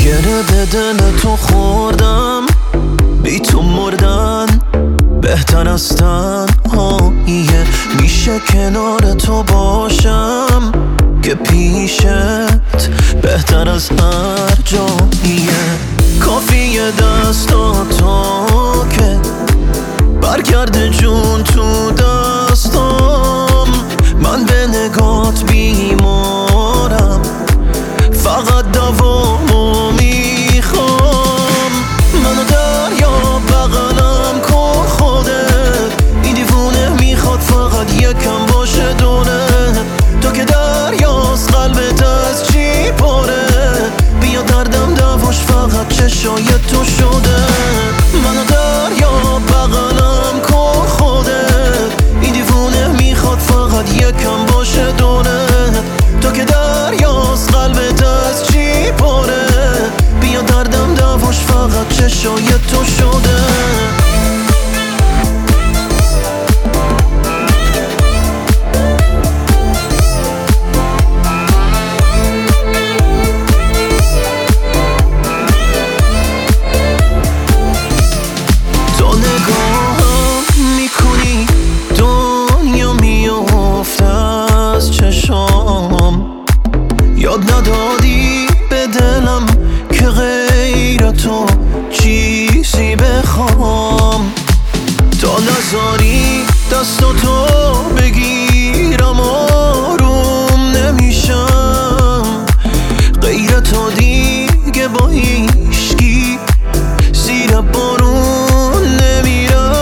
گره به دل تو خوردم، بی تو مردن بهتر از تنهاییه. میشه کنار تو باشم که پیشت بهتر از هر جاییه. کافیه دستاتو که برگرده جون تو دستم. من به نگات بیمارم، فقط دوامو میخوام. منو دریا بغلم کن خودت، این دیوونه میخواد فقط یکم باشه دونه. تو که دریاست قلبت از چی پره، بیا دردم دواش فقط چشای تو شده. منو دریا بغلم کن خودت، این دیوونه میخواد فقط یکم باشه دونه. تو که دریاست قلبت از چی پره، بیا دردم دواش فقط چشای تو شده. یاد ندادی به دلم که غیر تو چیزی بخوام. تا نذاری دستاتو بگیرم آروم نمیشم. غیر تو دیگه با هیچکی زیر بارون نمیرم.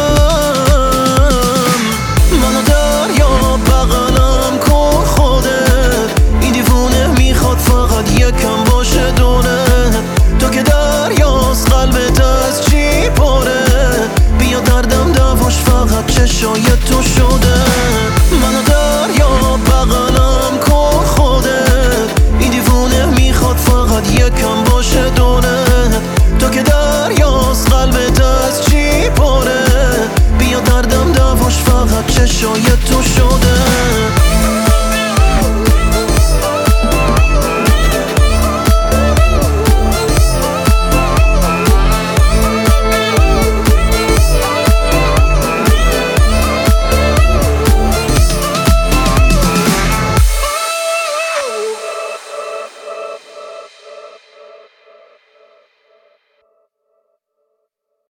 منو دریا بغلم کن خودت، این دیوونه میخواد فقط یکم باشه دونه. تو که دریاست قلبت از چی پره، بیا دردم دواش فقط چشای تو